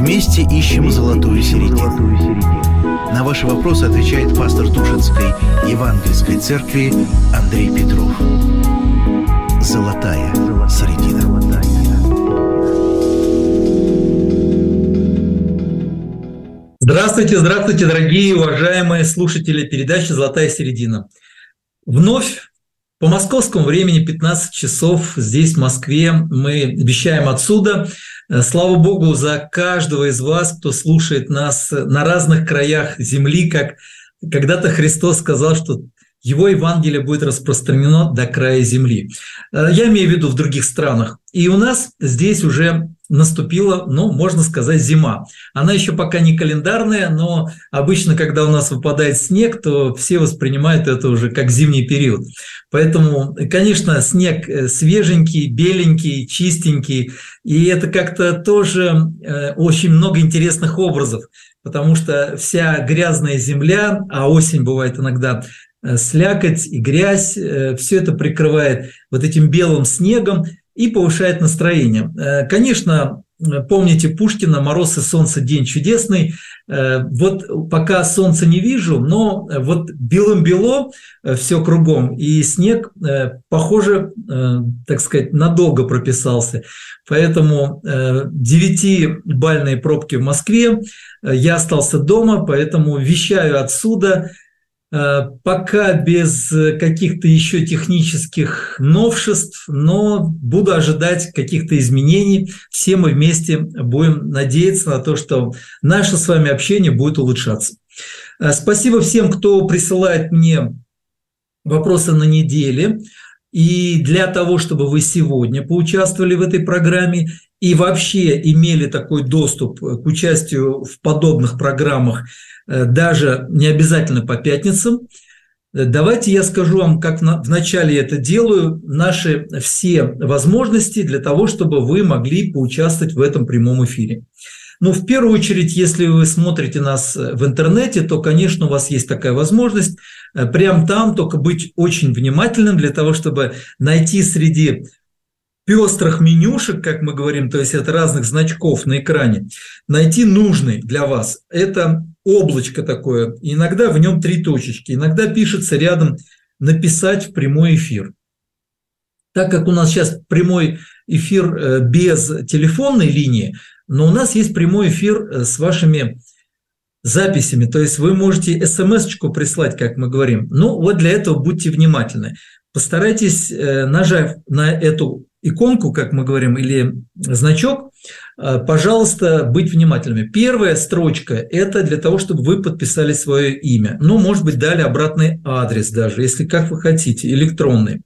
Вместе ищем золотую середину. На ваши вопросы отвечает пастор Тушинской Евангельской церкви Андрей Петров. Золотая середина. Здравствуйте, здравствуйте, дорогие уважаемые слушатели передачи «Золотая середина». Вновь по московскому времени 15 часов здесь, в Москве, мы вещаем отсюда. Слава Богу за каждого из вас, кто слушает нас на разных краях земли, как когда-то Христос сказал, что Его Евангелие будет распространено до края земли. Я имею в виду в других странах. И у нас здесь уже наступила, можно сказать, зима. Она еще пока не календарная, но обычно, когда у нас выпадает снег, то все воспринимают это уже как зимний период. Поэтому, конечно, снег свеженький, беленький, чистенький. И это как-то тоже очень много интересных образов, потому что вся грязная земля, а осень бывает иногда слякоть и грязь, все это прикрывает вот этим белым снегом и повышает настроение. Конечно, помните Пушкина «Мороз и солнце, день чудесный». Вот пока солнца не вижу, но вот белым-бело все кругом, и снег, похоже, так сказать, надолго прописался. Поэтому 9-бальные пробки в Москве, я остался дома, поэтому вещаю отсюда. Пока без каких-то еще технических новшеств, но буду ожидать каких-то изменений. Все мы вместе будем надеяться на то, что наше с вами общение будет улучшаться. Спасибо всем, кто присылает мне вопросы на неделе. И для того, чтобы вы сегодня поучаствовали в этой программе и вообще имели такой доступ к участию в подобных программах, даже не обязательно по пятницам, давайте я скажу вам, как вначале я это делаю, наши все возможности для того, чтобы вы могли поучаствовать в этом прямом эфире. В первую очередь, если вы смотрите нас в интернете, то, конечно, у вас есть такая возможность прямо там, только быть очень внимательным для того, чтобы найти среди пестрых менюшек, как мы говорим, то есть от разных значков на экране, найти нужный для вас. Это облачко такое, иногда в нем 3 точечки, иногда пишется рядом «написать в прямой эфир». Так как у нас сейчас прямой эфир без телефонной линии, но у нас есть прямой эфир с вашими записями, то есть вы можете смс-очку прислать, как мы говорим. Вот для этого будьте внимательны. Постарайтесь, нажав на эту иконку, как мы говорим, или значок, пожалуйста, быть внимательными. Первая строчка – это для того, чтобы вы подписали свое имя. Может быть, дали обратный адрес даже, если как вы хотите, электронный.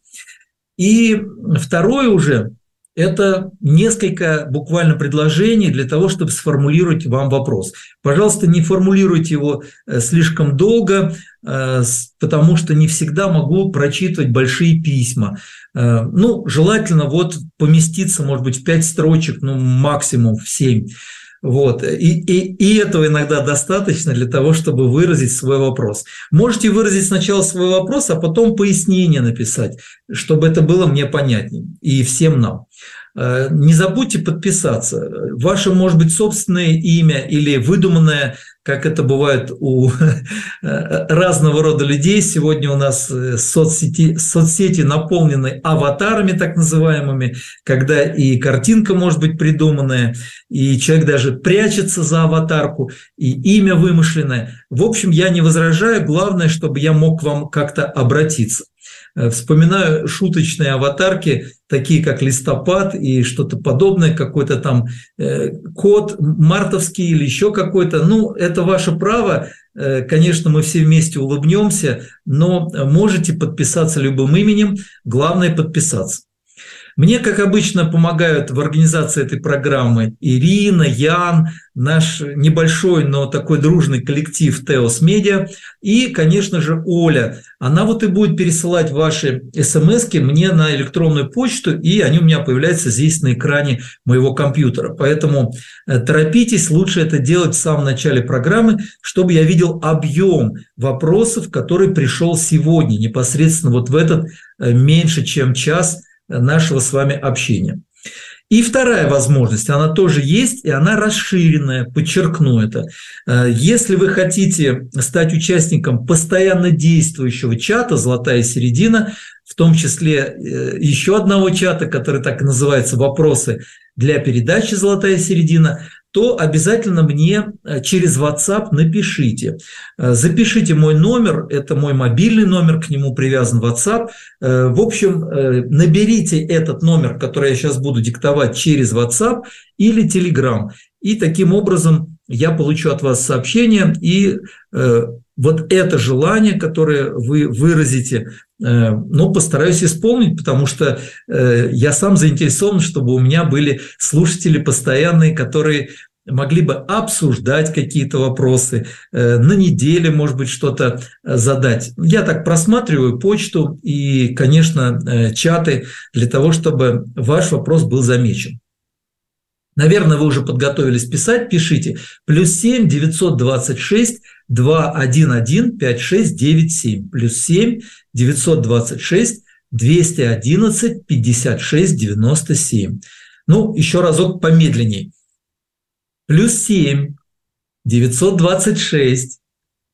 И второе уже – это несколько буквально предложений для того, чтобы сформулировать вам вопрос. Пожалуйста, не формулируйте его слишком долго, потому что не всегда могу прочитывать большие письма. Желательно поместиться, может быть, в 5 строчек, максимум в 7. И этого иногда достаточно для того, чтобы выразить свой вопрос. Можете выразить сначала свой вопрос, а потом пояснение написать, чтобы это было мне понятнее и всем нам. Не забудьте подписаться. Ваше, может быть, собственное имя или выдуманное, как это бывает у разного рода людей. Сегодня у нас соцсети наполнены аватарами так называемыми, когда и картинка может быть придуманная, и человек даже прячется за аватарку, и имя вымышленное. В общем, я не возражаю, главное, чтобы я мог к вам как-то обратиться. Вспоминаю шуточные аватарки, такие как листопад и что-то подобное, какой-то там код мартовский или еще какой-то. Это ваше право. Конечно, мы все вместе улыбнемся, но можете подписаться любым именем. Главное – подписаться. Мне, как обычно, помогают в организации этой программы Ирина, Ян, наш небольшой, но такой дружный коллектив Теос Медиа и, конечно же, Оля. Она и будет пересылать ваши смски мне на электронную почту, и они у меня появляются здесь на экране моего компьютера. Поэтому торопитесь, лучше это делать в самом начале программы, чтобы я видел объем вопросов, который пришел сегодня, непосредственно в этот меньше чем час нашего с вами общения. И вторая возможность, она тоже есть, и она расширенная, подчеркну это. Если вы хотите стать участником постоянно действующего чата «Золотая середина», в том числе еще одного чата, который так и называется «Вопросы для передачи «Золотая середина», то обязательно мне через WhatsApp напишите. Запишите мой номер, это мой мобильный номер, к нему привязан WhatsApp. В общем, наберите этот номер, который я сейчас буду диктовать, через WhatsApp или Telegram. И таким образом я получу от вас сообщение, и вот это желание, которое вы выразите, постараюсь исполнить, потому что я сам заинтересован, чтобы у меня были слушатели постоянные, которые могли бы обсуждать какие-то вопросы, на неделе, может быть, что-то задать. Я так просматриваю почту и, конечно, чаты для того, чтобы ваш вопрос был замечен. Наверное, вы уже подготовились писать, пишите. +7 926 211 5697. +7 926 211 56 97. Еще разок помедленней. +7 926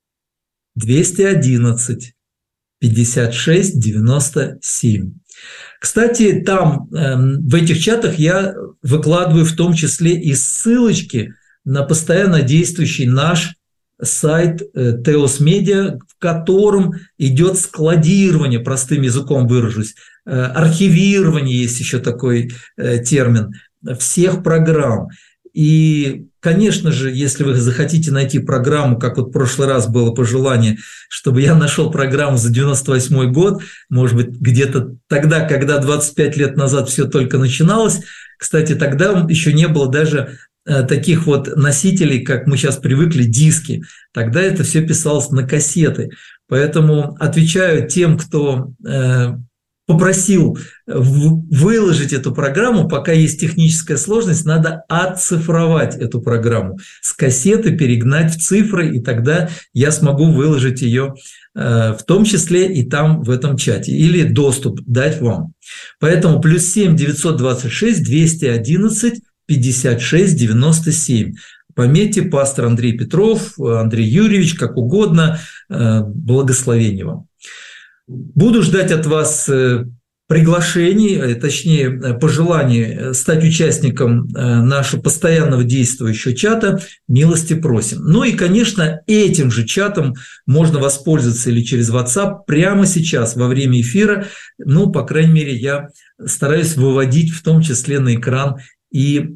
211 56 97. Кстати, там, в этих чатах я выкладываю в том числе и ссылочки на постоянно действующий наш сайт Теос Медиа, в котором идет складирование, простым языком выражусь, архивирование, есть еще такой термин, всех программ. И, конечно же, если вы захотите найти программу, как вот в прошлый раз было пожелание, чтобы я нашел программу за 98 год, может быть, где-то тогда, когда 25 лет назад все только начиналось, кстати, тогда еще не было даже таких вот носителей, как мы сейчас привыкли, диски. Тогда это все писалось на кассеты. Поэтому отвечаю тем, кто попросил выложить эту программу, пока есть техническая сложность, надо оцифровать эту программу, с кассеты перегнать в цифры, и тогда я смогу выложить ее в том числе и там в этом чате, или доступ дать вам. Поэтому +7 926 211 56 97. Пометьте, пастор Андрей Петров, Андрей Юрьевич, как угодно, благословения вам. Буду ждать от вас приглашений, точнее, пожеланий стать участником нашего постоянного действующего чата. Милости просим. И, конечно, этим же чатом можно воспользоваться или через WhatsApp прямо сейчас, во время эфира. По крайней мере, я стараюсь выводить в том числе на экран и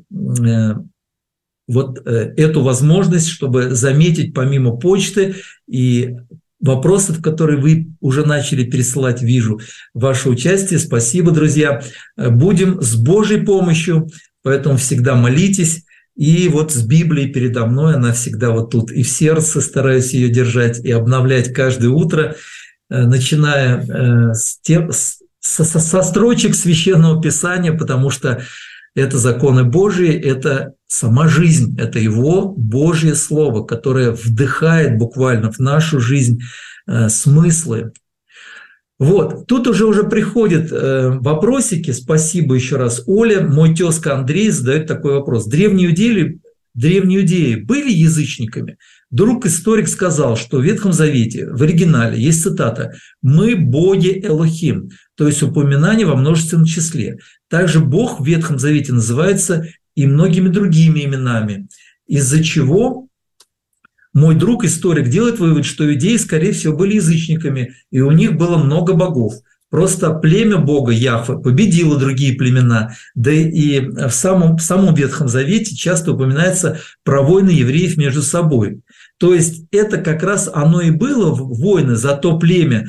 вот эту возможность, чтобы заметить помимо почты и вопросов, которые вы уже начали пересылать, вижу ваше участие. Спасибо, друзья. Будем с Божьей помощью, поэтому всегда молитесь. И вот с Библией передо мной, она всегда вот тут. И в сердце стараюсь ее держать и обновлять каждое утро, начиная со строчек Священного Писания, потому что это законы Божьи, это сама жизнь, это Его Божье Слово, которое вдыхает буквально в нашу жизнь смыслы. Вот, тут уже приходят вопросики. Спасибо еще раз, Оля. Мой тезка Андрей задает такой вопрос. Древние иудеи были язычниками? Вдруг историк сказал, что в Ветхом Завете, в оригинале, есть цитата «Мы боги Элохим», то есть упоминание во множественном числе. Также Бог в Ветхом Завете называется и многими другими именами, из-за чего мой друг, историк, делает вывод, что иудеи, скорее всего, были язычниками, и у них было много богов. Просто племя Бога Яхве победило другие племена, да и в самом Ветхом Завете часто упоминается про войны евреев между собой. То есть это как раз оно и было войны за то племя,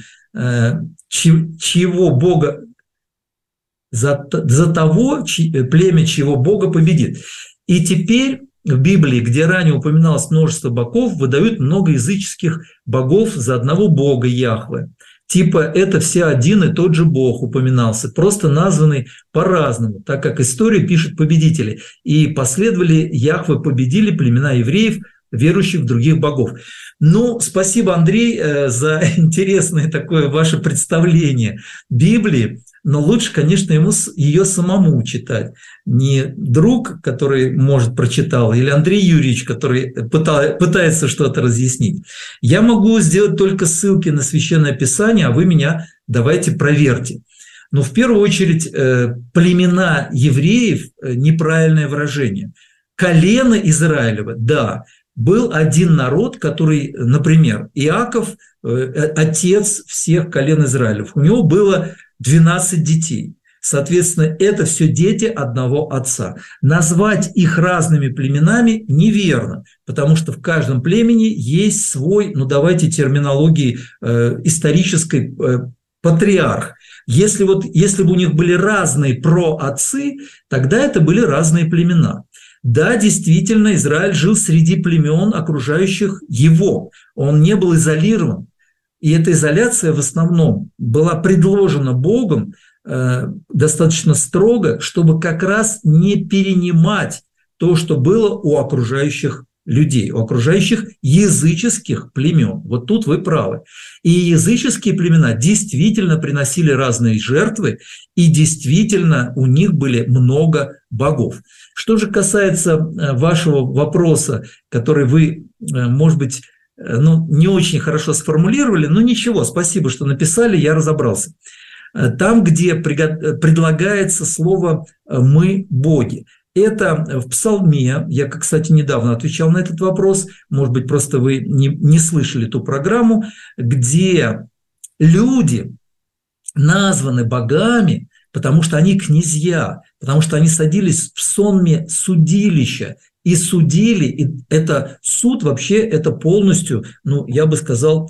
чьего Бога, за того племя, чьего Бога победит. И теперь в Библии, где ранее упоминалось множество богов, выдают много языческих богов за одного Бога Яхве. Типа это все один и тот же Бог упоминался, просто названный по-разному, так как историю пишут победители. И последовали Яхве, победили племена евреев верующих в других богов. Ну, спасибо, Андрей, за интересное такое ваше представление Библии. Но лучше, конечно, ему ее самому читать. Не друг, который, может, прочитал, или Андрей Юрьевич, который пытается что-то разъяснить. Я могу сделать только ссылки на Священное Писание, а вы меня давайте проверьте. Но в первую очередь племена евреев – неправильное выражение. Колено Израилева, да, был один народ, который, например, Иаков, отец всех колен Израилев. У него было 12 детей. Соответственно, это все дети одного отца. Назвать их разными племенами неверно, потому что в каждом племени есть свой, ну давайте терминологии исторической, патриарх. Если бы у них были разные проотцы, тогда это были разные племена. Да, действительно, Израиль жил среди племен, окружающих его. Он не был изолирован. И эта изоляция в основном была предложена Богом достаточно строго, чтобы как раз не перенимать то, что было у окружающих людей, у окружающих языческих племен. Вот тут вы правы. И языческие племена действительно приносили разные жертвы, и действительно у них были много богов. Что же касается вашего вопроса, который вы, может быть, не очень хорошо сформулировали, но ничего, спасибо, что написали, я разобрался. Там, где предлагается слово «мы боги». Это в Псалме, я, кстати, недавно отвечал на этот вопрос, может быть, просто вы не слышали ту программу, где люди названы богами, потому что они князья, потому что они садились в сонме судилища и судили, и это суд вообще, это полностью, я бы сказал,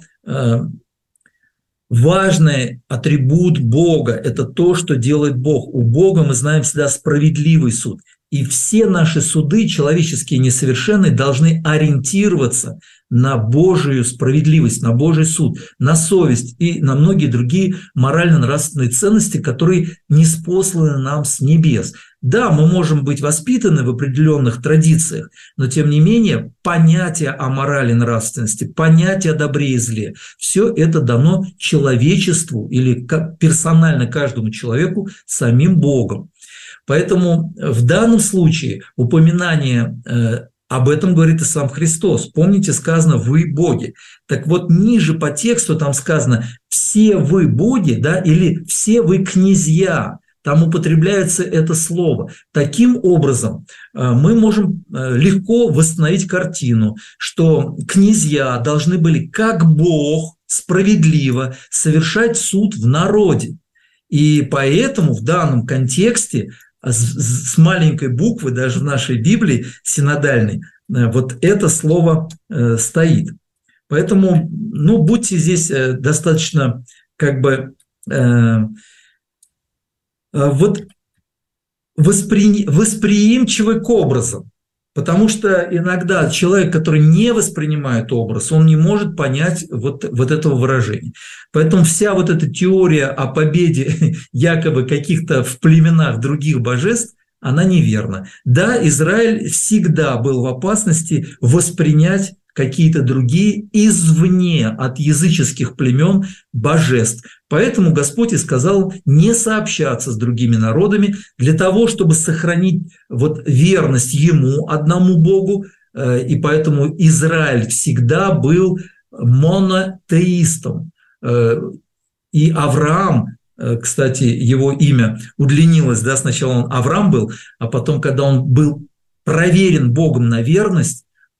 важный атрибут Бога – это то, что делает Бог. У Бога, мы знаем, всегда справедливый суд. И все наши суды, человеческие несовершенные, должны ориентироваться на Божию справедливость, на Божий суд, на совесть и на многие другие морально-нравственные ценности, которые ниспосланы нам с небес. Да, мы можем быть воспитаны в определенных традициях, но тем не менее понятие о морали и нравственности, понятие о добре и зле, все это дано человечеству или персонально каждому человеку самим Богом. Поэтому в данном случае упоминание об этом говорит и сам Христос. Помните, сказано «вы боги». Так вот, ниже по тексту там сказано «все вы боги», да, или «все вы князья». Там употребляется это слово. Таким образом, мы можем легко восстановить картину, что князья должны были, как Бог, справедливо совершать суд в народе. И поэтому в данном контексте с маленькой буквы, даже в нашей Библии синодальной, вот это слово стоит. Поэтому, будьте здесь достаточно восприимчивы к образам. Потому что иногда человек, который не воспринимает образ, он не может понять вот этого выражения. Поэтому вся вот эта теория о победе якобы каких-то в племенах других божеств, она неверна. Да, Израиль всегда был в опасности воспринять какие-то другие извне от языческих племен божеств. Поэтому Господь и сказал не сообщаться с другими народами для того, чтобы сохранить верность Ему, одному Богу. И поэтому Израиль всегда был монотеистом. И Авраам, кстати, его имя удлинилось, да, сначала он Авраам был, а потом, когда он был проверен Богом на верность,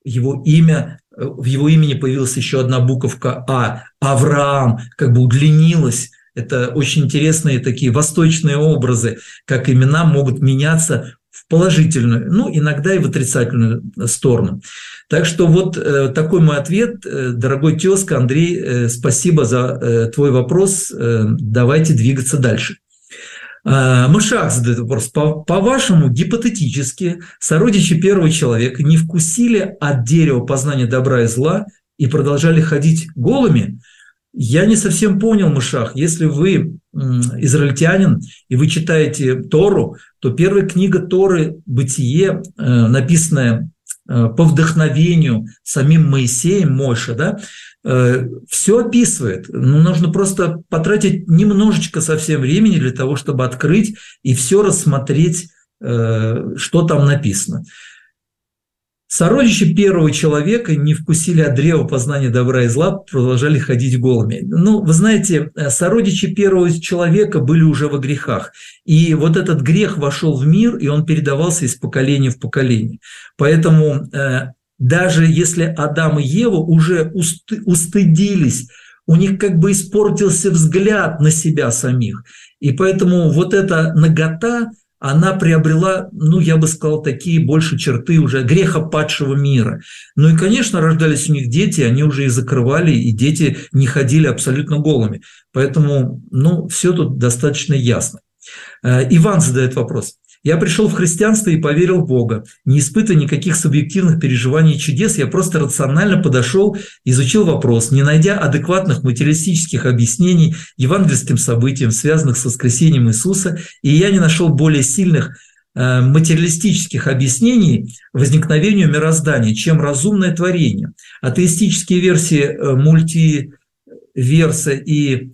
в его имени появилась еще одна буковка «А». Авраам удлинилась. Это очень интересные такие восточные образы, как имена могут меняться в положительную, иногда и в отрицательную сторону. Так что такой мой ответ, дорогой тезка Андрей, спасибо за твой вопрос. Давайте двигаться дальше. Мышак задает вопрос. По-вашему, гипотетически, сородичи первого человека не вкусили от дерева познания добра и зла и продолжали ходить голыми? Я не совсем понял, Мышак. Если вы израильтянин и вы читаете Тору, то первая книга Торы «Бытие», написанная по вдохновению самим Моисеем, Моше, да, все описывает. Нужно просто потратить немножечко совсем времени для того, чтобы открыть и все рассмотреть, что там написано. Сородичи первого человека не вкусили от древа познания добра и зла, продолжали ходить голыми. Вы знаете, сородичи первого человека были уже во грехах. И вот этот грех вошел в мир, и он передавался из поколения в поколение. Поэтому даже если Адам и Ева уже устыдились, у них как бы испортился взгляд на себя самих. И поэтому вот эта нагота, она приобрела, я бы сказал, такие больше черты уже греха падшего мира. И, конечно, рождались у них дети, они уже их закрывали, и дети не ходили абсолютно голыми. Поэтому, все тут достаточно ясно. Иван задает вопрос. Я пришел в христианство и поверил в Бога, не испытывая никаких субъективных переживаний и чудес, я просто рационально подошел, изучил вопрос, не найдя адекватных материалистических объяснений евангельским событиям, связанных с воскресением Иисуса, и я не нашел более сильных материалистических объяснений возникновению мироздания, чем разумное творение. Атеистические версии мультиверса и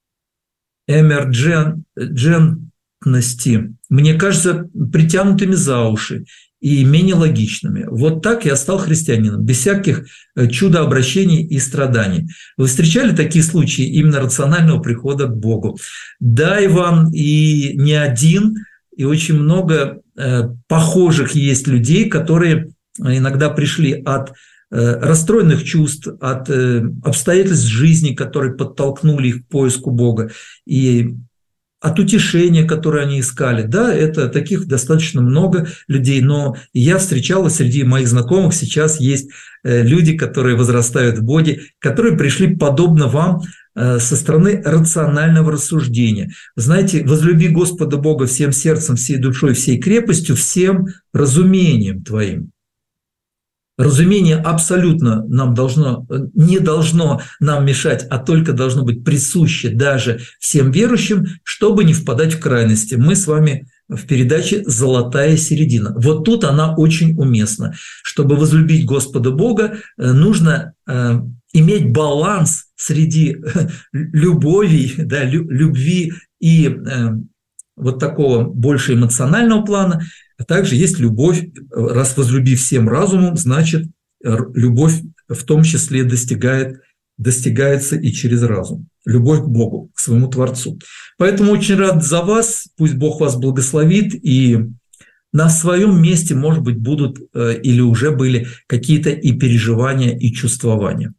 эмерджентности мне кажется притянутыми за уши и менее логичными. Вот так я стал христианином, без всяких чудообращений и страданий. Вы встречали такие случаи именно рационального прихода к Богу? Да, Иван, и не один, и очень много похожих есть людей, которые иногда пришли от расстроенных чувств, от обстоятельств жизни, которые подтолкнули их к поиску Бога, и от утешения, которое они искали. Да, это таких достаточно много людей, но я встречал, среди моих знакомых сейчас есть люди, которые возрастают в Боге, которые пришли подобно вам со стороны рационального рассуждения. Знаете, возлюби Господа Бога всем сердцем, всей душой, всей крепостью, всем разумением твоим. Разумение абсолютно не должно нам мешать, а только должно быть присуще даже всем верующим, чтобы не впадать в крайности. Мы с вами в передаче «Золотая середина». Вот тут она очень уместна. Чтобы возлюбить Господа Бога, нужно иметь баланс среди любви и вот такого больше эмоционального плана. А также есть любовь, раз возлюби всем разумом, значит, любовь в том числе достигается и через разум. Любовь к Богу, к своему Творцу. Поэтому очень рад за вас, пусть Бог вас благословит, и на своем месте, может быть, будут или уже были какие-то и переживания, и чувствования.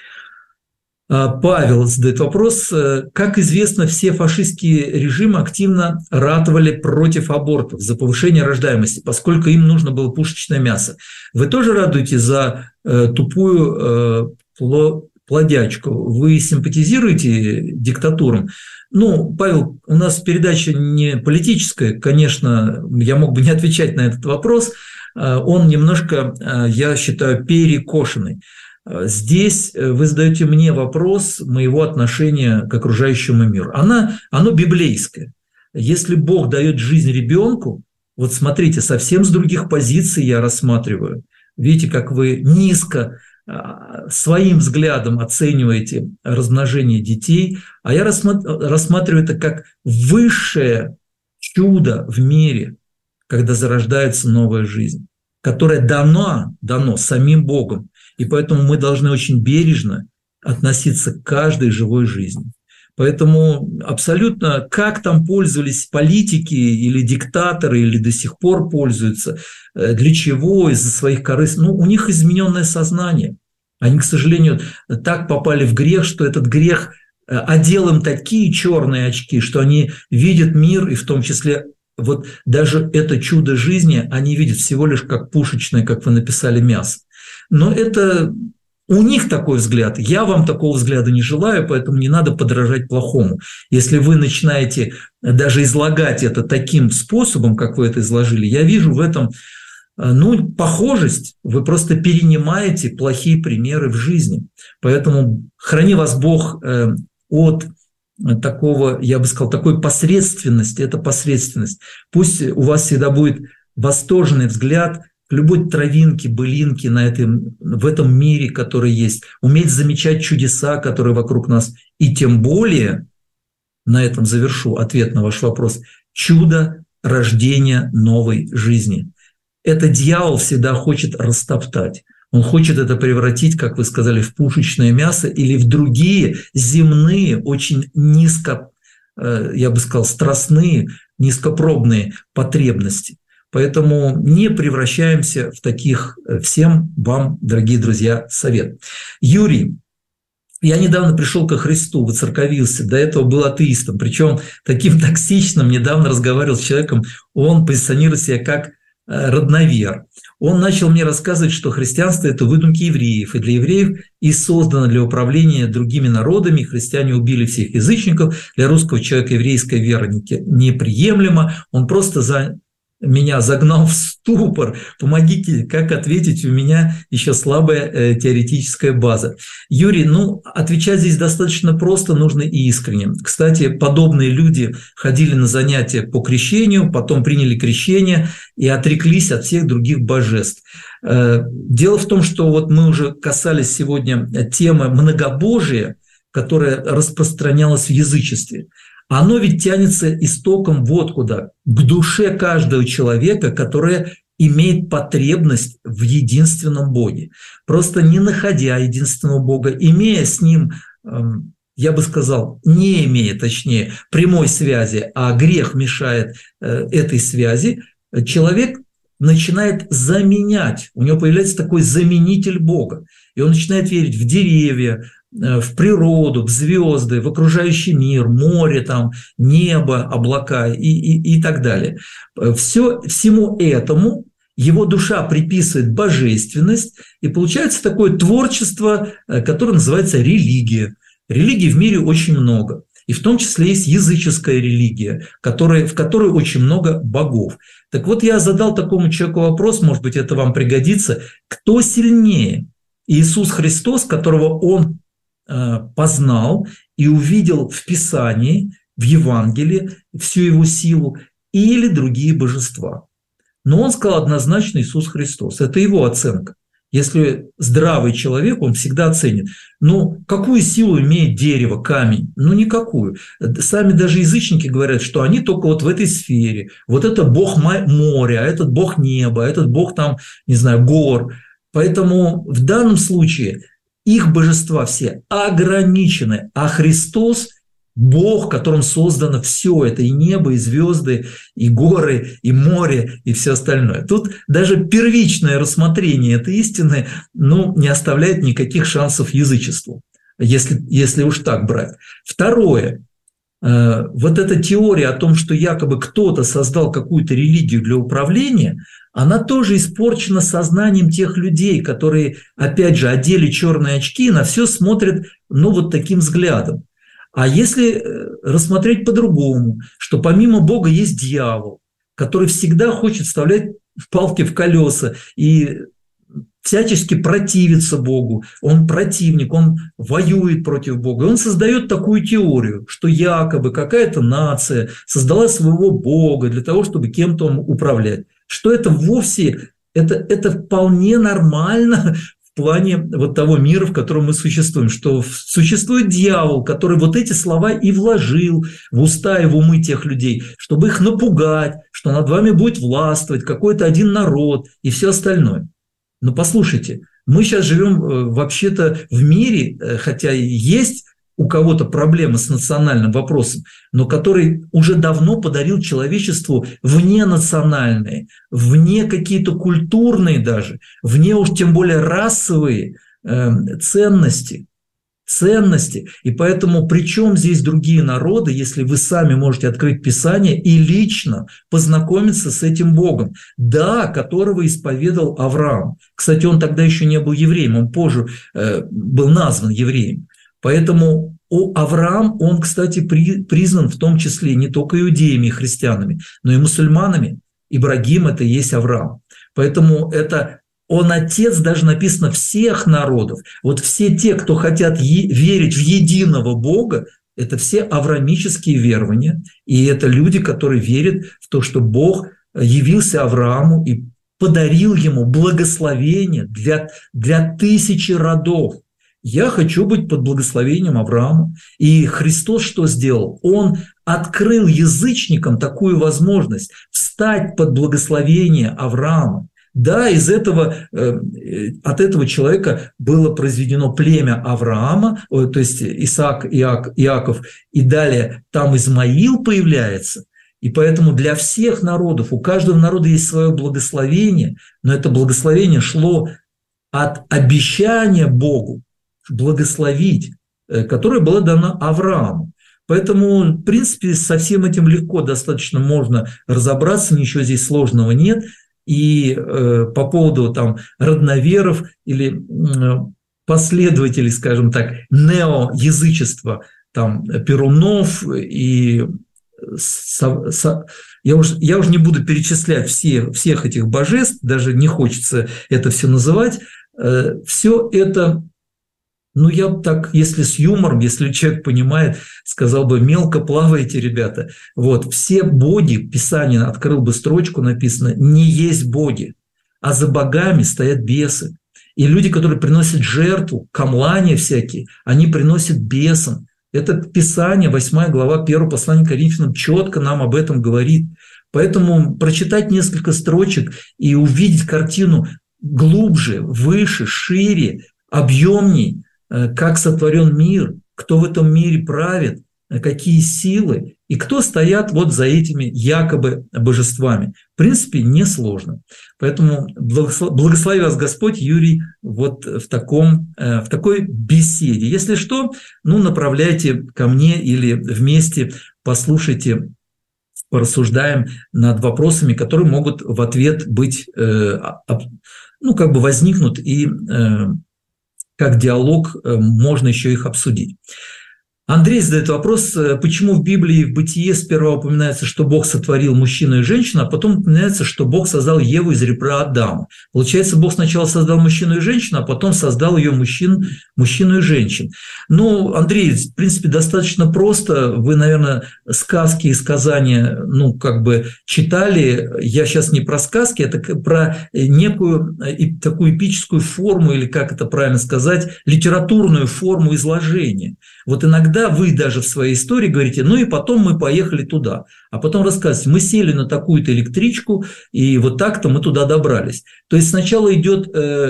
Павел задает вопрос. Как известно, все фашистские режимы активно ратовали против абортов за повышение рождаемости, поскольку им нужно было пушечное мясо. Вы тоже радуетесь за тупую плодячку? Вы симпатизируете диктатурам? Павел, у нас передача не политическая, конечно, я мог бы не отвечать на этот вопрос. Он немножко, я считаю, перекошенный. Здесь вы задаете мне вопрос моего отношения к окружающему миру. Оно библейское. Если Бог дает жизнь ребенку, вот смотрите, совсем с других позиций я рассматриваю. Видите, как вы низко своим взглядом оцениваете размножение детей, а я рассматриваю это как высшее чудо в мире, когда зарождается новая жизнь, которая дано самим Богом. И поэтому мы должны очень бережно относиться к каждой живой жизни. Поэтому абсолютно, как там пользовались политики или диктаторы, или до сих пор пользуются, для чего, из-за своих корыстей, у них измененное сознание. Они, к сожалению, так попали в грех, что этот грех одел им такие черные очки, что они видят мир, и в том числе вот даже это чудо жизни, они видят всего лишь как пушечное, как вы написали, мясо. Но это у них такой взгляд. Я вам такого взгляда не желаю, поэтому не надо подражать плохому. Если вы начинаете даже излагать это таким способом, как вы это изложили, я вижу в этом похожесть. Вы просто перенимаете плохие примеры в жизни. Поэтому храни вас Бог от такого, я бы сказал, такой посредственности. Это посредственность. Пусть у вас всегда будет восторженный взгляд к любой травинке, былинке в этом мире, который есть, уметь замечать чудеса, которые вокруг нас, и тем более, на этом завершу ответ на ваш вопрос, чудо рождения новой жизни. Это дьявол всегда хочет растоптать. Он хочет это превратить, как вы сказали, в пушечное мясо или в другие земные, очень низко, я бы сказал, страстные, низкопробные потребности. Поэтому не превращаемся в таких. Всем вам, дорогие друзья, совет. Юрий, я недавно пришел ко Христу, воцерковился, до этого был атеистом, причем таким токсичным. Недавно разговаривал с человеком, он позиционирует себя как родновер. Он начал мне рассказывать, что христианство – это выдумки евреев, и для евреев и создано для управления другими народами. Христиане убили всех язычников, для русского человека еврейская вера неприемлема. Он просто меня загнал в ступор. Помогите, как ответить, у меня еще слабая теоретическая база. Юрий, отвечать здесь достаточно просто, нужно и искренне. Кстати, подобные люди ходили на занятия по крещению, потом приняли крещение и отреклись от всех других божеств. Дело в том, что вот мы уже касались сегодня темы многобожия, которая распространялась в язычестве. Оно ведь тянется истоком вот куда, к душе каждого человека, которая имеет потребность в единственном Боге. Просто не находя единственного Бога, имея с Ним, я бы сказал, не имея, точнее, прямой связи, а грех мешает этой связи, человек начинает заменять, у него появляется такой заменитель Бога, и он начинает верить в деревья, в природу, в звезды, в окружающий мир, море, там, небо, облака и так далее. Всему этому его душа приписывает божественность, и получается такое творчество, которое называется религия. Религий в мире очень много, и в том числе есть языческая религия, в которой очень много богов. Так вот, я задал такому человеку вопрос, может быть, это вам пригодится, кто сильнее? Иисус Христос, которого он познал и увидел в Писании, в Евангелии всю его силу, или другие божества. Но он сказал однозначно Иисус Христос. Это его оценка. Если здравый человек, он всегда оценит. Какую силу имеет дерево, камень? Никакую. Сами даже язычники говорят, что они только вот в этой сфере. Вот это бог моря, а этот бог неба, а этот бог там, не знаю, гор. Поэтому в данном случае их божества все ограничены, а Христос – Бог, которым создано все это, и небо, и звезды, и горы, и море, и все остальное. Тут даже первичное рассмотрение этой истины не оставляет никаких шансов язычеству, если уж так брать. Второе. Вот эта теория о том, что якобы кто-то создал какую-то религию для управления, она тоже испорчена сознанием тех людей, которые, опять же, одели черные очки и на все смотрят, вот таким взглядом. А если рассмотреть по-другому, что помимо Бога есть дьявол, который всегда хочет вставлять палки в колеса и всячески противится Богу, он противник, он воюет против Бога. И он создает такую теорию, что якобы какая-то нация создала своего Бога для того, чтобы кем-то управлять. Что это вовсе, это вполне нормально в плане вот того мира, в котором мы существуем, что существует дьявол, который вот эти слова и вложил в уста и в умы тех людей, чтобы их напугать, что над вами будет властвовать какой-то один народ и все остальное. Но послушайте, мы сейчас живем вообще-то в мире, хотя и есть у кого-то проблемы с национальным вопросом, но который уже давно подарил человечеству вненациональные, вне какие-то культурные даже, вне уж тем более расовые ценности. И поэтому при чем здесь другие народы, если вы сами можете открыть Писание и лично познакомиться с этим Богом, да, которого исповедал Авраам. Кстати, он тогда еще не был евреем, он позже был назван евреем. Поэтому Авраам, он, кстати, признан в том числе не только иудеями и христианами, но и мусульманами. Ибрагим – это и есть Авраам. Поэтому он отец, даже написано, всех народов. Вот все те, кто хотят верить в единого Бога, это все авраамические верования. И это люди, которые верят в то, что Бог явился Аврааму и подарил ему благословение для тысячи родов. Я хочу быть под благословением Авраама. И Христос что сделал? Он открыл язычникам такую возможность встать под благословение Авраама. Да, от этого человека было произведено племя Авраама, то есть Исаак, Иаков, и далее там Измаил появляется. И поэтому для всех народов, у каждого народа есть свое благословение, но это благословение шло от обещания Богу благословить, которое было дано Аврааму. Поэтому, в принципе, со всем этим легко достаточно можно разобраться, ничего здесь сложного нет. И по поводу там родноверов или последователей, скажем так, неоязычества, там Перунов и я уже не буду перечислять всех этих божеств, даже не хочется это все называть. Все это, я так, если с юмором, если человек понимает, сказал бы, мелко плаваете, ребята. Вот, все боги, Писание открыл бы строчку, написано, не есть боги, а за богами стоят бесы. И люди, которые приносят жертву, камлания всякие, они приносят бесам. Это Писание, 8 глава 1 послания к Коринфянам четко нам об этом говорит. Поэтому прочитать несколько строчек и увидеть картину глубже, выше, шире, объемней, как сотворен мир, кто в этом мире правит, какие силы и кто стоят вот за этими якобы божествами. В принципе, несложно. Поэтому благослови вас Господь, Юрий, вот в такой беседе. Если что, направляйте ко мне или вместе послушайте, порассуждаем над вопросами, которые могут в ответ быть, возникнут, и как диалог можно еще их обсудить. Андрей задает вопрос, почему в Библии в Бытие сперва упоминается, что Бог сотворил мужчину и женщину, а потом упоминается, что Бог создал Еву из ребра Адама. Получается, Бог сначала создал мужчину и женщину, а потом создал ее мужчину и женщин. Андрей, в принципе, достаточно просто. Вы, наверное, сказки и сказания, читали. Я сейчас не про сказки, это про некую такую эпическую форму, или как это правильно сказать, литературную форму изложения. Вот иногда вы даже в своей истории говорите, и потом мы поехали туда. А потом рассказываете, мы сели на такую-то электричку, и вот так-то мы туда добрались. То есть сначала идет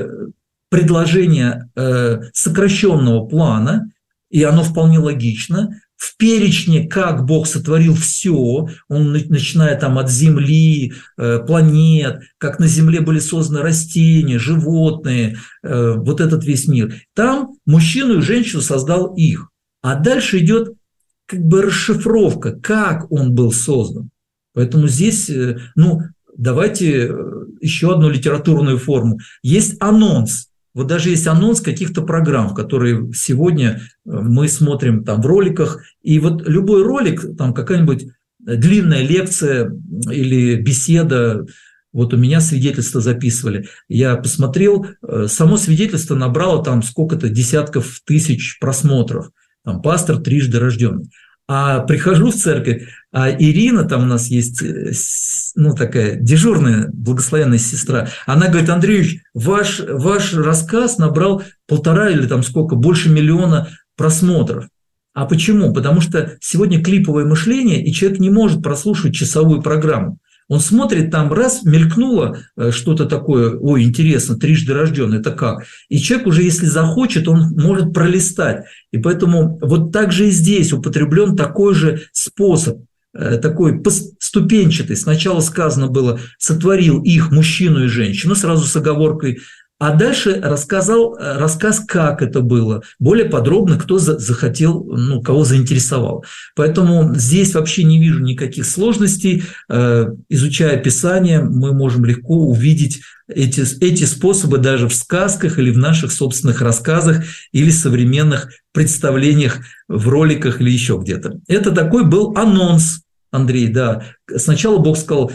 предложение сокращенного плана, и оно вполне логично. В перечне, как Бог сотворил все, он начиная там от Земли, планет, как на Земле были созданы растения, животные, вот этот весь мир. Там мужчину и женщину создал их. А дальше идет расшифровка, как он был создан. Поэтому здесь, давайте еще одну литературную форму. Есть анонс. Вот даже есть анонс каких-то программ, которые сегодня мы смотрим там в роликах. И вот любой ролик, там какая-нибудь длинная лекция или беседа, вот у меня свидетельство записывали. Я посмотрел, само свидетельство набрало там сколько-то десятков тысяч просмотров. Там пастор трижды рожденный. А прихожу в церковь, а Ирина, там у нас есть, такая дежурная, благословенная сестра, она говорит, Андреевич, ваш рассказ набрал 1,5 или там сколько, больше 1 миллиона просмотров. А почему? Потому что сегодня клиповое мышление, и человек не может прослушивать часовую программу. Он смотрит, там раз, мелькнуло что-то такое, ой, интересно, трижды рожденный, это как? И человек уже, если захочет, он может пролистать. И поэтому вот так же и здесь употреблен такой же способ, такой ступенчатый. Сначала сказано было, сотворил их, мужчину и женщину, сразу с оговоркой, а дальше рассказ, как это было, более подробно, кто захотел, кого заинтересовал. Поэтому здесь вообще не вижу никаких сложностей. Изучая Писание, мы можем легко увидеть эти способы даже в сказках или в наших собственных рассказах или современных представлениях в роликах или еще где-то. Это такой был анонс, Андрей, да. Сначала Бог сказал,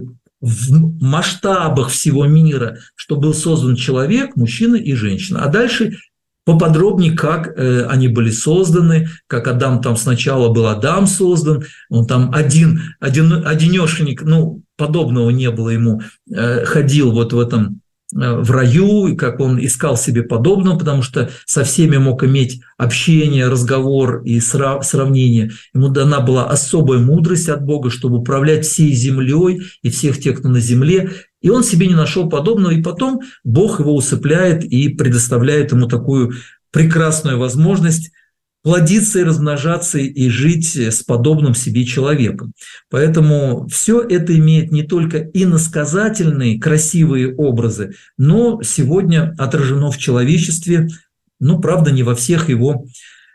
в масштабах всего мира, что был создан человек, мужчина и женщина. А дальше поподробнее, как они были созданы, как Адам там сначала был Адам создан, он там одинешенек, подобного не было ему, ходил вот в этом в раю, и как он искал себе подобного, потому что со всеми мог иметь общение, разговор и сравнение. Ему дана была особая мудрость от Бога, чтобы управлять всей землей и всех тех, кто на земле. И он себе не нашел подобного, и потом Бог его усыпляет и предоставляет ему такую прекрасную возможность плодиться и размножаться и жить с подобным себе человеком. Поэтому все это имеет не только иносказательные красивые образы, но сегодня отражено в человечестве, ну, правда, не во всех его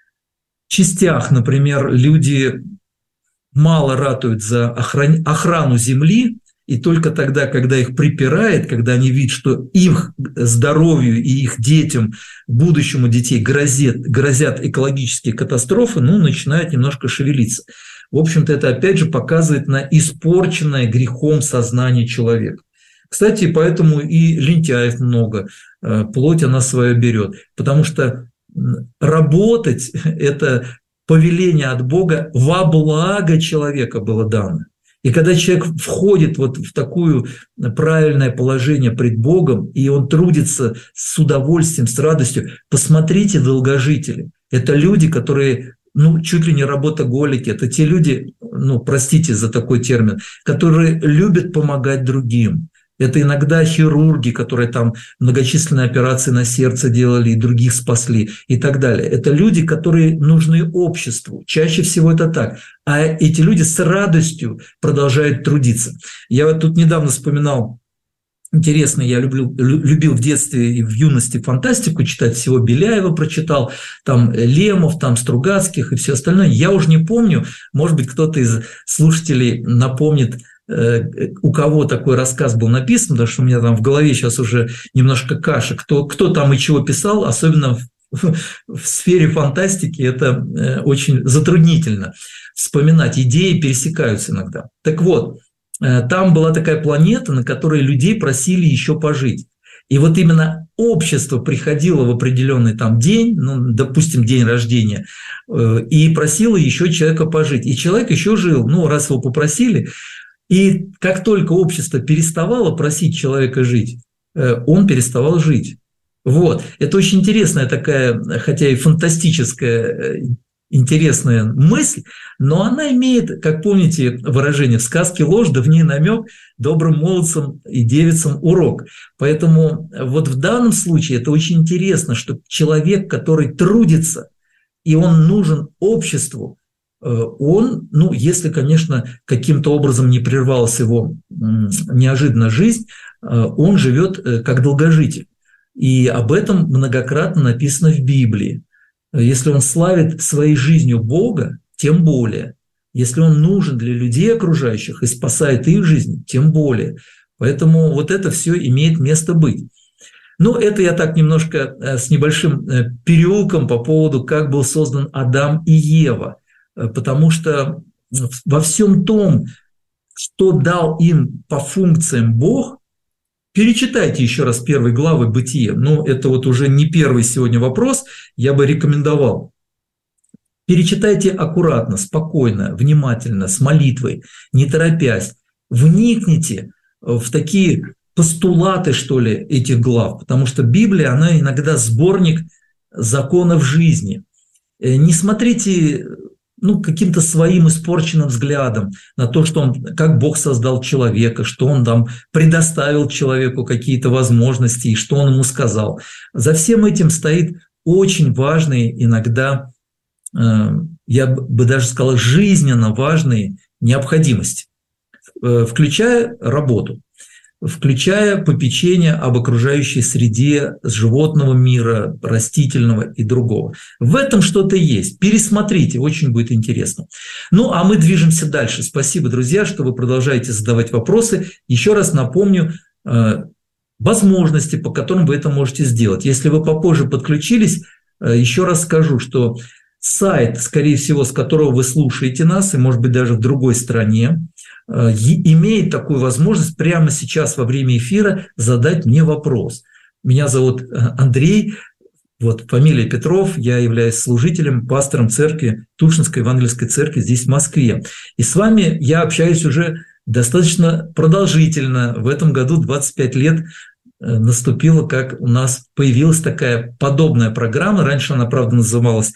частях. Например, люди мало ратуют за охрану земли, и только тогда, когда их припирает, когда они видят, что их здоровью и их детям, будущему детей грозят экологические катастрофы, ну, начинают немножко шевелиться. В общем-то, это опять же показывает на испорченное грехом сознание человека. Кстати, поэтому и лентяев много, плоть она свое берет, потому что работать – это повеление от Бога во благо человека было дано. И когда человек входит вот в такое правильное положение пред Богом, и он трудится с удовольствием, с радостью, посмотрите долгожители. Это люди, которые, ну, чуть ли не работоголики, это те люди, ну, простите за такой термин, которые любят помогать другим. Это иногда хирурги, которые там многочисленные операции на сердце делали и других спасли и так далее. Это люди, которые нужны обществу. Чаще всего это так. А эти люди с радостью продолжают трудиться. Я вот тут недавно вспоминал, интересно, я любил в детстве и в юности фантастику читать, всего Беляева прочитал, там Лемов, там Стругацких и все остальное. Я уже не помню, может быть, кто-то из слушателей напомнит, у кого такой рассказ был написан, потому что у меня там в голове сейчас уже немножко каша, кто там и чего писал, особенно в сфере фантастики это очень затруднительно вспоминать, идеи пересекаются иногда. Так вот, там была такая планета, на которой людей просили еще пожить. И вот именно общество приходило в определенный там день, ну, допустим, день рождения, и просило еще человека пожить. И человек еще жил, ну, раз его попросили. И как только общество переставало просить человека жить, он переставал жить. Вот. Это очень интересная такая, хотя и фантастическая, интересная мысль, но она имеет, как помните выражение, в сказке ложь, да в ней намек, добрым молодцам и девицам урок. Поэтому вот в данном случае это очень интересно, что человек, который трудится, и он нужен обществу, он, ну, если, конечно, каким-то образом не прервалась его неожиданно жизнь, он живет как долгожитель. И об этом многократно написано в Библии. Если он славит своей жизнью Бога, тем более. Если он нужен для людей окружающих и спасает их жизнь, тем более. Поэтому вот это все имеет место быть. Ну, это я так немножко с небольшим переулком по поводу, как был создан Адам и Ева. Потому что во всем том, что дал им по функциям Бог, перечитайте еще раз 1 главы Бытия. Ну, это вот уже не первый сегодня вопрос, я бы рекомендовал. Перечитайте аккуратно, спокойно, внимательно, с молитвой, не торопясь. Вникните в такие постулаты, что ли, этих глав, потому что Библия, она иногда сборник законов жизни. Не смотрите, ну, каким-то своим испорченным взглядом на то, что он, как Бог создал человека, что он там предоставил человеку какие-то возможности и что он ему сказал. За всем этим стоит очень важные, иногда, я бы даже сказал, жизненно важные необходимости, включая работу, включая попечение об окружающей среде животного мира, растительного и другого. В этом что-то есть. Пересмотрите, очень будет интересно. Ну, а мы движемся дальше. Спасибо, друзья, что вы продолжаете задавать вопросы. Еще раз напомню возможности, по которым вы это можете сделать. Если вы попозже подключились, еще раз скажу, что сайт, скорее всего, с которого вы слушаете нас, и, может быть, даже в другой стране, имеет такую возможность прямо сейчас во время эфира задать мне вопрос. Меня зовут Андрей, вот фамилия Петров, я являюсь служителем, пастором церкви, Тушинской Евангельской церкви здесь, в Москве. И с вами я общаюсь уже достаточно продолжительно. В этом году 25 лет наступило, как у нас появилась такая подобная программа. Раньше она, правда, называлась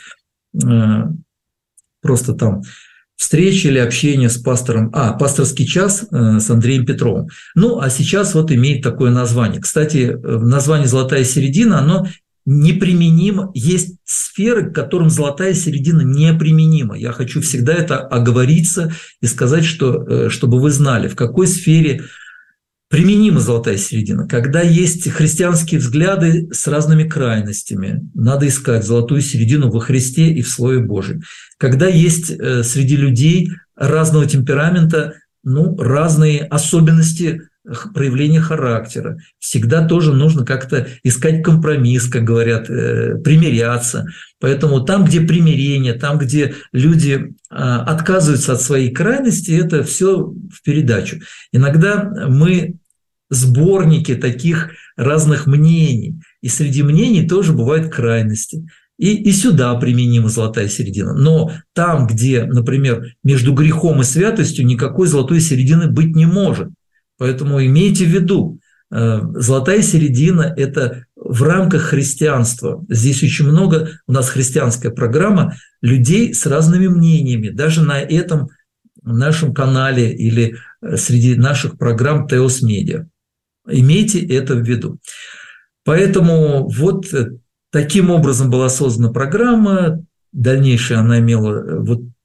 просто там встреча или общение с пастором, пасторский час с Андреем Петровым. Ну, а сейчас вот имеет такое название. Кстати, название «Золотая середина», оно неприменимо. Есть сферы, к которым золотая середина неприменима. Я хочу всегда это оговориться и сказать, что, чтобы вы знали, в какой сфере применима золотая середина. Когда есть христианские взгляды с разными крайностями, надо искать золотую середину во Христе и в Слове Божьем. Когда есть среди людей разного темперамента, разные особенности проявления характера, всегда тоже нужно как-то искать компромисс, как говорят, примиряться. Поэтому там, где примирение, там, где люди отказываются от своей крайности, это все в передачу. Иногда мы сборники таких разных мнений, и среди мнений тоже бывают крайности. И сюда применима золотая середина. Но там, где, например, между грехом и святостью никакой золотой середины быть не может. Поэтому имейте в виду, золотая середина – это в рамках христианства. Здесь очень много, у нас христианская программа, людей с разными мнениями. Даже на этом нашем канале или среди наших программ Теос Медиа. Имейте это в виду. Поэтому вот таким образом была создана программа. Дальнейшая она имела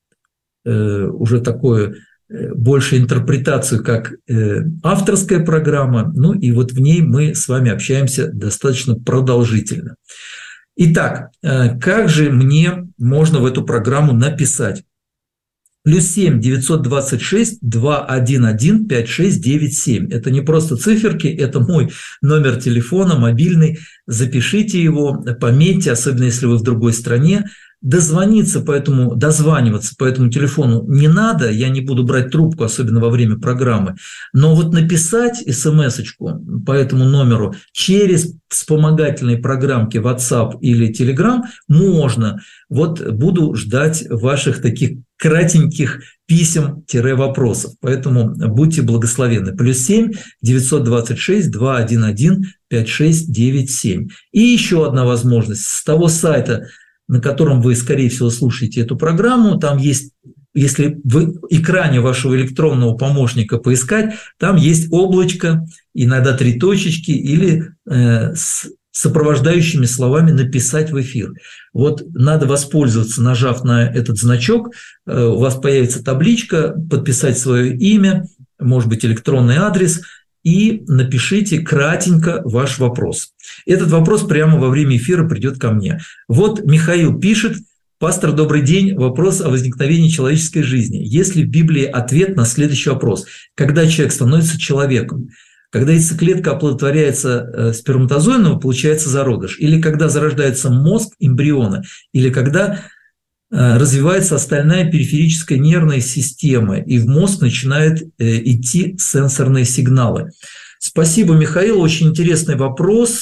уже такую больше интерпретацию как авторская программа. И вот в ней мы с вами общаемся достаточно продолжительно. Итак, как же мне можно в эту программу написать? +7 926 211 5697. Это не просто циферки, это мой номер телефона, мобильный. Запишите его, пометьте, особенно если вы в другой стране. Дозваниваться по этому телефону не надо, я не буду брать трубку, особенно во время программы, но вот написать смс-очку по этому номеру через вспомогательные программки WhatsApp или Telegram можно. Вот буду ждать ваших таких кратеньких писем-вопросов, поэтому будьте благословенны. +7 926 211 5697. И еще одна возможность. С того сайта, на котором вы, скорее всего, слушаете эту программу, там есть, если в экране вашего электронного помощника поискать, там есть облачко, иногда 3 точечки или с сопровождающими словами «написать в эфир». Вот надо воспользоваться, нажав на этот значок, у вас появится табличка, подписать свое имя, может быть, электронный адрес, и напишите кратенько ваш вопрос. Этот вопрос прямо во время эфира придет ко мне. Вот Михаил пишет: «Пастор, добрый день. Вопрос о возникновении человеческой жизни. Есть ли в Библии ответ на следующий вопрос? Когда человек становится человеком? Когда яйцеклетка оплодотворяется сперматозоидом, получается зародыш? Или когда зарождается мозг эмбриона? Или когда развивается остальная периферическая нервная система, и в мозг начинают идти сенсорные сигналы?» Спасибо, Михаил, очень интересный вопрос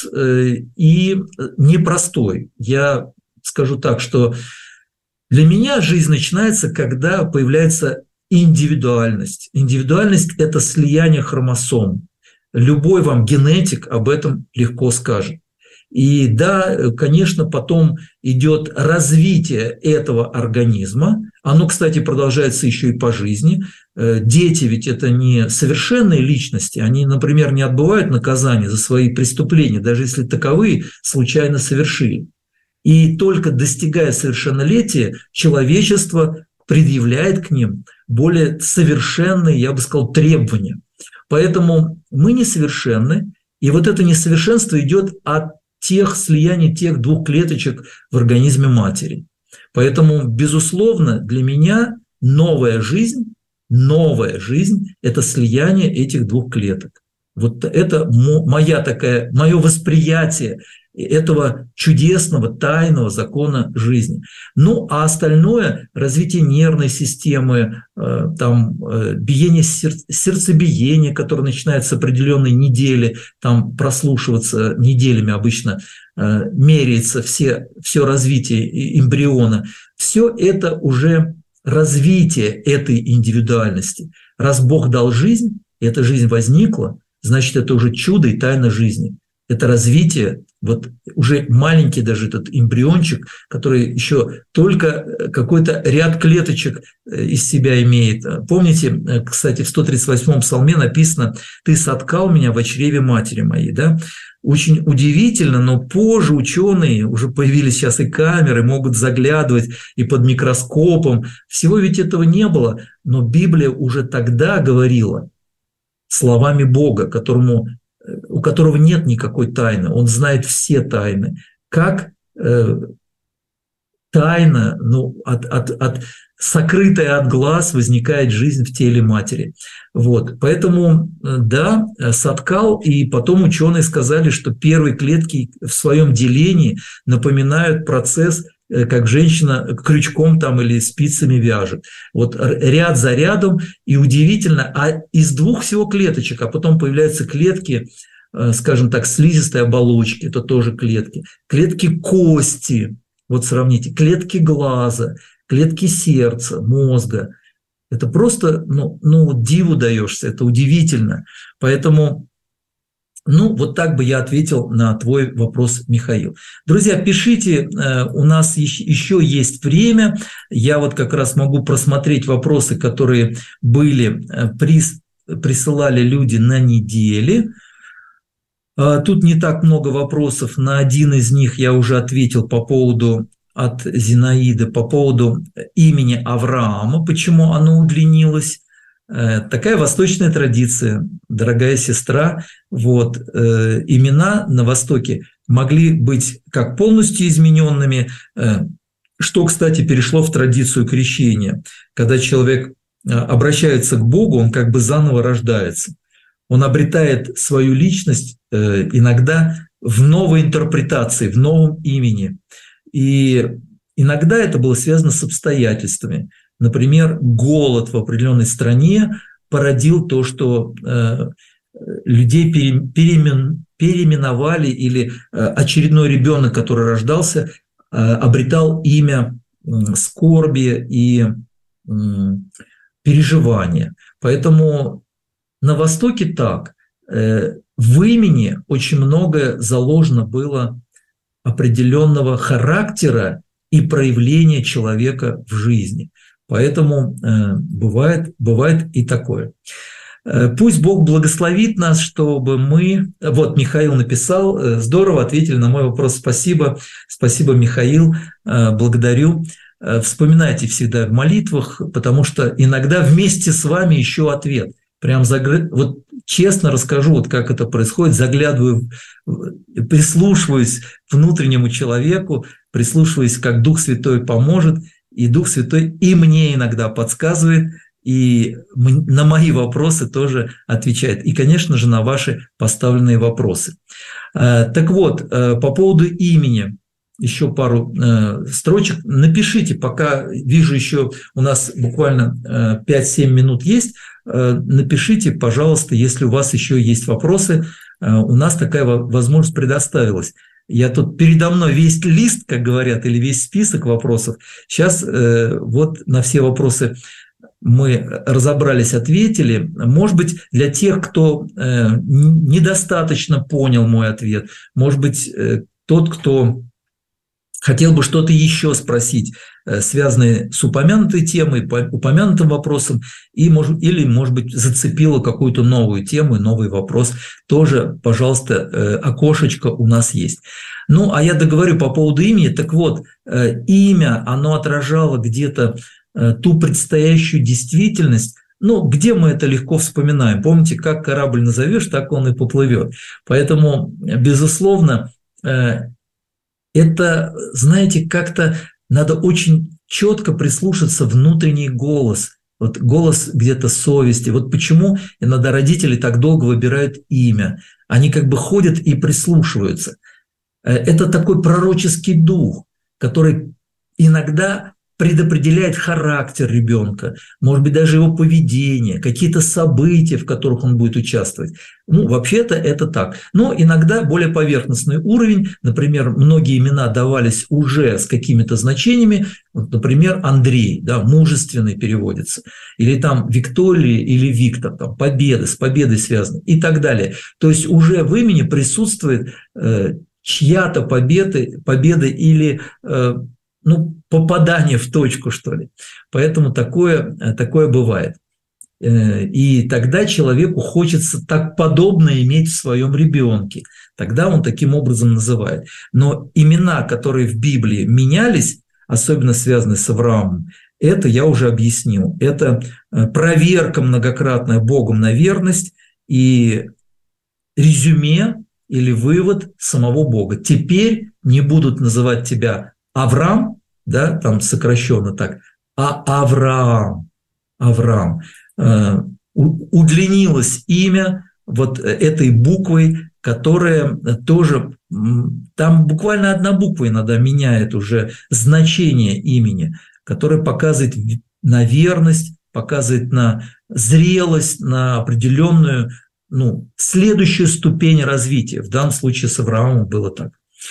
и непростой. Я скажу так, что для меня жизнь начинается, когда появляется индивидуальность. Индивидуальность – это слияние хромосом. Любой вам генетик об этом легко скажет. И да, конечно, потом идет развитие этого организма. Оно, кстати, продолжается еще и по жизни. Дети ведь это не совершенные личности. Они, например, не отбывают наказание за свои преступления, даже если таковые случайно совершили. И только достигая совершеннолетия, человечество предъявляет к ним более совершенные, я бы сказал, требования. Поэтому мы несовершенны, и вот это несовершенство идет от слияний тех 2 клеточек в организме матери. Поэтому, безусловно, для меня новая жизнь – это слияние этих 2 клеток. Вот это мое восприятие этого чудесного, тайного закона жизни. А остальное – развитие нервной системы, биение сердцебиения, которое начинается с определенной недели, прослушиваться неделями обычно, меряется все развитие эмбриона. Все это уже развитие этой индивидуальности. раз Бог дал жизнь, и эта жизнь возникла, значит, это уже чудо и тайна жизни. Это развитие, вот уже маленький даже этот эмбриончик, который еще только какой-то ряд клеточек из себя имеет. Помните, кстати, в 138-м псалме написано: «Ты соткал меня в чреве матери моей». Да? Очень удивительно, но позже ученые, уже появились сейчас и камеры, могут заглядывать и под микроскопом. Всего ведь этого не было, но Библия уже тогда говорила словами Бога, у которого нет никакой тайны, он знает все тайны. Как тайна, сокрытая от глаз, возникает жизнь в теле матери. Вот. Поэтому, да, соткал, и потом ученые сказали, что первые клетки в своем делении напоминают процесс, как женщина крючком там или спицами вяжет. Вот ряд за рядом, и удивительно, а из двух всего клеточек, а потом появляются клетки, скажем так, слизистой оболочки, это тоже клетки, клетки кости, вот сравните, клетки глаза, клетки сердца, мозга. Это просто, диву даешься, это удивительно. Поэтому, вот так бы я ответил на твой вопрос, Михаил. Друзья, пишите, у нас еще есть время. Я вот как раз могу просмотреть вопросы, которые присылали люди на неделе. Тут не так много вопросов. На один из них я уже ответил по поводу от Зинаиды, по поводу имени Авраама, почему оно удлинилось. Такая восточная традиция, дорогая сестра. Вот, имена на Востоке могли быть как полностью измененными, что, кстати, перешло в традицию крещения. Когда человек обращается к Богу, он как бы заново рождается. Он обретает свою личность иногда в новой интерпретации, в новом имени. И иногда это было связано с обстоятельствами. Например, голод в определенной стране породил то, что людей переименовали, или очередной ребенок, который рождался, обретал имя скорби и переживания. Поэтому на Востоке так. В имени очень многое заложено было определенного характера и проявления человека в жизни. Поэтому бывает и такое. Пусть Бог благословит нас, чтобы мы... Вот Михаил написал, здорово, ответили на мой вопрос. Спасибо, Михаил, благодарю. Вспоминайте всегда в молитвах, потому что иногда вместе с вами еще ответ. Прям вот честно расскажу, вот как это происходит, заглядываю, прислушиваюсь к внутреннему человеку, прислушиваюсь, как Дух Святой поможет, и Дух Святой и мне иногда подсказывает, и на мои вопросы тоже отвечает, и, конечно же, на ваши поставленные вопросы. Так вот, по поводу имени, еще пару строчек. Напишите, пока вижу еще у нас буквально 5-7 минут есть, напишите, пожалуйста, если у вас еще есть вопросы. У нас такая возможность предоставилась. Я тут передо мной весь лист, как говорят, или весь список вопросов. Сейчас вот на все вопросы мы разобрались, ответили. Может быть, для тех, кто недостаточно понял мой ответ, может быть, тот, кто хотел бы что-то еще спросить, связанное с упомянутой темой, упомянутым вопросом, или, может быть, зацепило какую-то новую тему, новый вопрос, тоже, пожалуйста, окошечко у нас есть. Ну, а я договорю по поводу имени. Так вот, имя, оно отражало где-то ту предстоящую действительность, где мы это легко вспоминаем. Помните, как корабль назовешь, так он и поплывет. Поэтому, безусловно, это, знаете, как-то надо очень четко прислушаться в внутренний голос, вот голос где-то совести. Вот почему иногда родители так долго выбирают имя. Они как бы ходят и прислушиваются. Это такой пророческий дух, который иногда предопределяет характер ребенка, может быть, даже его поведение, какие-то события, в которых он будет участвовать. Вообще-то это так. Но иногда более поверхностный уровень, например, многие имена давались уже с какими-то значениями, например, Андрей, да, мужественный переводится, или там Виктория или Виктор, там победа, с победой связаны и так далее. То есть уже в имени присутствует чья-то победа или попадание в точку, что ли. Поэтому такое бывает. И тогда человеку хочется так подобное иметь в своем ребенке. Тогда он таким образом называет. Но имена, которые в Библии менялись, особенно связанные с Авраамом, это я уже объяснил. Это проверка многократная Богом на верность и резюме или вывод самого Бога. Теперь не будут называть тебя Авраам, да, там сокращенно так, а Авраам. Удлинилось имя вот этой буквой, которая тоже, там буквально одна буква иногда меняет уже значение имени, которая показывает на верность, показывает на зрелость, на определенную, следующую ступень развития. В данном случае с Авраамом было так.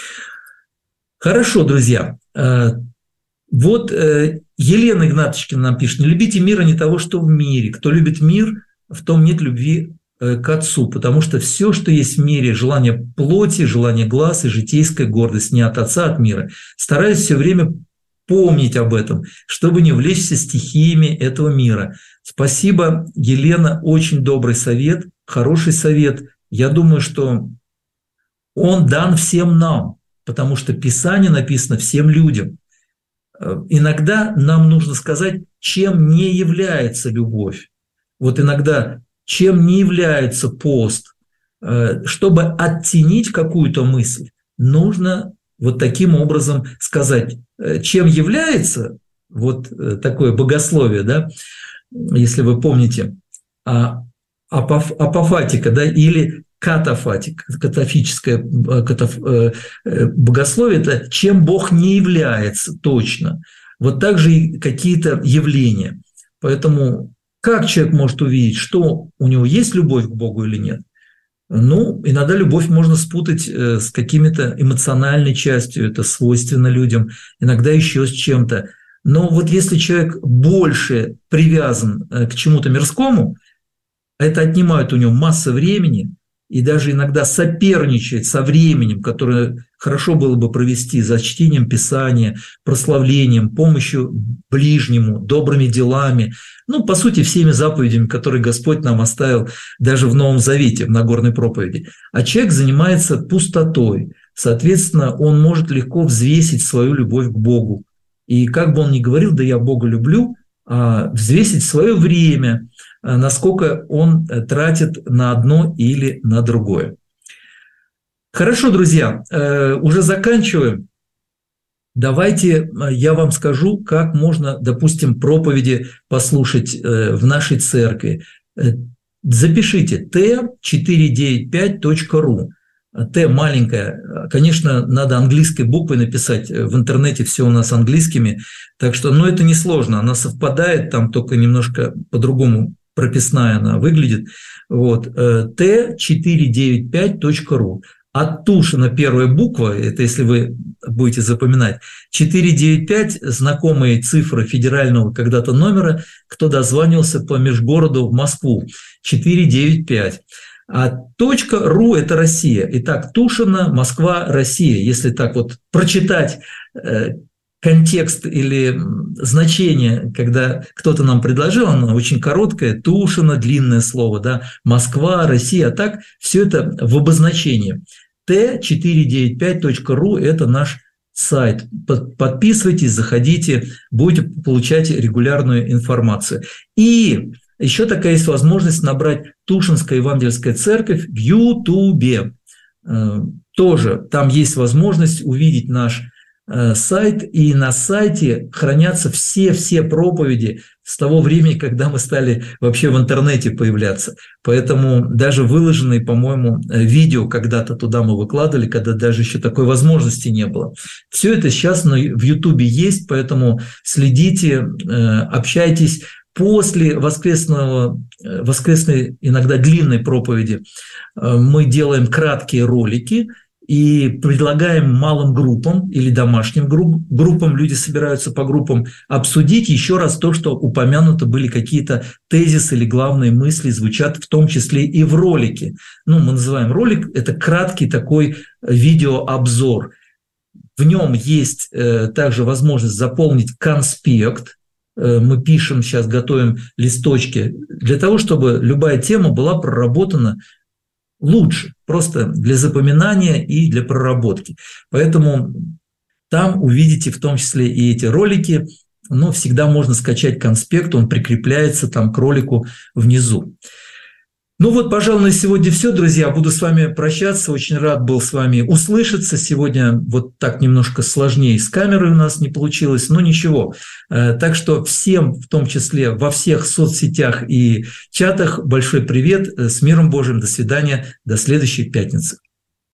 Хорошо, друзья. Вот Елена Игнатьевна нам пишет: не любите мира, не того, что в мире. Кто любит мир, в том нет любви к Отцу, потому что все, что есть в мире, желание плоти, желание глаз и житейская гордость не от Отца, а от мира. Стараюсь все время помнить об этом, чтобы не увлечься стихиями этого мира. Спасибо, Елена, очень добрый совет, хороший совет. Я думаю, что он дан всем нам, потому что Писание написано всем людям. Иногда нам нужно сказать, чем не является любовь. Вот иногда, чем не является пост. Чтобы оттенить какую-то мысль, нужно вот таким образом сказать, чем является вот такое богословие, да, если вы помните, апофатика, да, или катафическое богословие – это чем Бог не является точно. Вот так же и какие-то явления. Поэтому как человек может увидеть, что у него есть любовь к Богу или нет? Иногда любовь можно спутать с какими-то эмоциональной частью, это свойственно людям, иногда еще с чем-то. Но вот если человек больше привязан к чему-то мирскому, это отнимает у него массу времени, и даже иногда соперничает со временем, которое хорошо было бы провести за чтением Писания, прославлением, помощью ближнему, добрыми делами, по сути, всеми заповедями, которые Господь нам оставил даже в Новом Завете, в Нагорной проповеди. А человек занимается пустотой, соответственно, он может легко взвесить свою любовь к Богу. И как бы он ни говорил, да я Бога люблю, взвесить свое время, насколько он тратит на одно или на другое. Хорошо, друзья, уже заканчиваем. Давайте я вам скажу, как можно, допустим, проповеди послушать в нашей церкви. Запишите t495.ru. Т маленькая, конечно, надо английской буквой написать, в интернете все у нас английскими, так что, это несложно, она совпадает, там только немножко по-другому прописная она выглядит, вот, t495.ru. От Тушина первая буква, это если вы будете запоминать, 495, знакомые цифры федерального когда-то номера, кто дозванивался по межгороду в Москву, 495. А .ру – это Россия. Итак, Тушино, Москва, Россия. Если так вот прочитать контекст или значение, когда кто-то нам предложил, оно очень короткое, Тушино, длинное слово, да, Москва, Россия. А так все это в обозначении. t495.ru – это наш сайт. Подписывайтесь, заходите, будете получать регулярную информацию. И еще такая есть возможность набрать Тушинская Евангельская Церковь в Ютубе. Тоже там есть возможность увидеть наш сайт, и на сайте хранятся все проповеди с того времени, когда мы стали вообще в интернете появляться. Поэтому даже выложенные, по-моему, видео когда-то туда мы выкладывали, когда даже еще такой возможности не было. Все это сейчас в Ютубе есть, поэтому следите, общайтесь. После воскресной, иногда длинной проповеди мы делаем краткие ролики и предлагаем малым группам или домашним группам, люди собираются по группам, обсудить еще раз то, что упомянуто были какие-то тезисы или главные мысли, звучат в том числе и в ролике. Мы называем ролик, это краткий такой видеообзор. В нем есть также возможность заполнить конспект. Мы пишем, сейчас готовим листочки для того, чтобы любая тема была проработана лучше, просто для запоминания и для проработки. Поэтому там увидите в том числе и эти ролики, но всегда можно скачать конспект, он прикрепляется там к ролику внизу. Пожалуй, на сегодня все, друзья. Буду с вами прощаться. Очень рад был с вами услышаться. Сегодня вот так немножко сложнее с камерой у нас не получилось, но ничего. Так что всем, в том числе во всех соцсетях и чатах, большой привет. С миром Божьим. До свидания. До следующей пятницы.